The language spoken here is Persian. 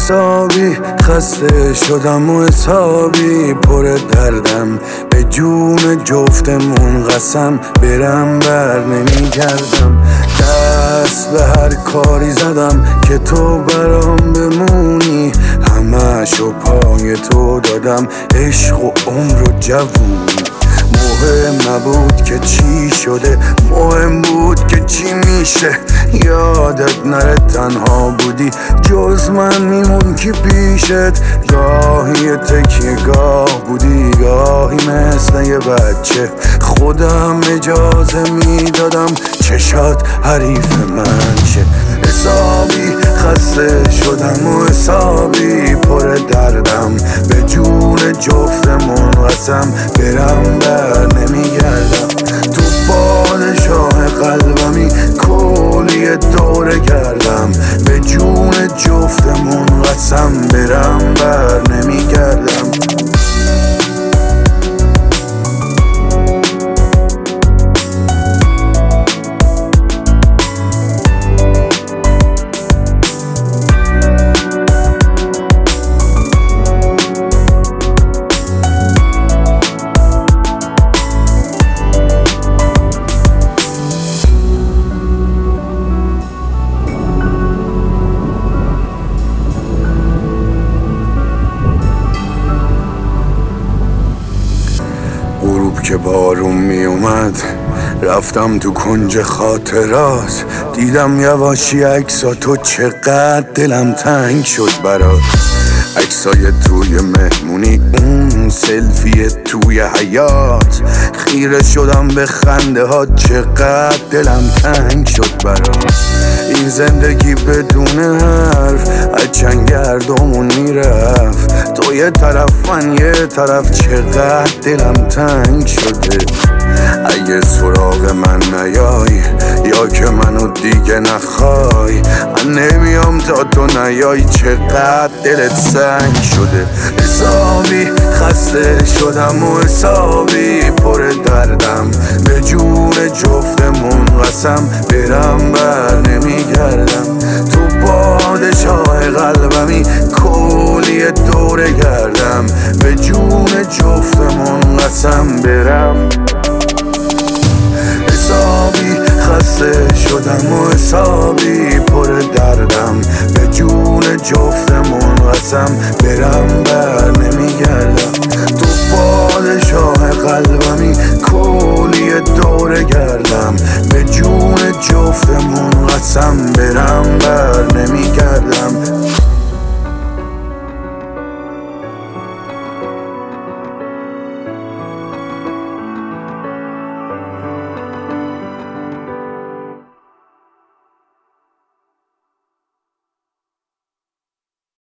حسابی خسته شدم و حسابی پر دردم، به جون جفتمون قسم برم بر نمیگردم. دست به هر کاری زدم که تو برام بمونی، همه‌شو پای تو دادم، عشق و عمر و جوونی. مهم نبود که چی شده، مهم بود که چی میشه. یادت نره تنها بودی، جز من میمون کی پیشت. گاهی تکیه گاه بودی، گاهی مثل یه بچه. خودم اجازه میدادم چشات حریف من شه. حسابی خسته شدم و حسابی پر دردم، به جون جفتمون قسم برم بر نمیگردم. تو پادشاه قلبمی کلی دوره کردم، به جون جفتمون قسم برم بر نمیگردم. غروب که بارون می اومد رفتم تو کنج خاطرات، دیدم یواشی عکساتو، چقدر دلم تنگ شد برات. عکسای توی مهمونی، اون سلفی توی حیات، خیره شدم به خنده ها، چقدر دلم تنگ شد برات. این زندگی بدون حرف از چنگ گردمون میرفت، تو یه طرف من یه طرف، چقدر دلم تنگ شده. اگه سراغ من نیای یا که منو دیگه نخوای، من نمیام تا تو نیای، چقدر دلت سنگ شده. حسابی خسته شدم و حسابی پر دردم، به جون جفتمون قسم برم بر نمیگردم. تو پادشاه قلبمی کلی دوره گردم، به جون جفتمون قسم برم. حسابی خسته شدم و حسابی پر دردم، به جون جفتمون قسم برم بر نمیگردم. تو پادشاه قلبمی کلی دوره گردم، به جون جفتمون قسم برم.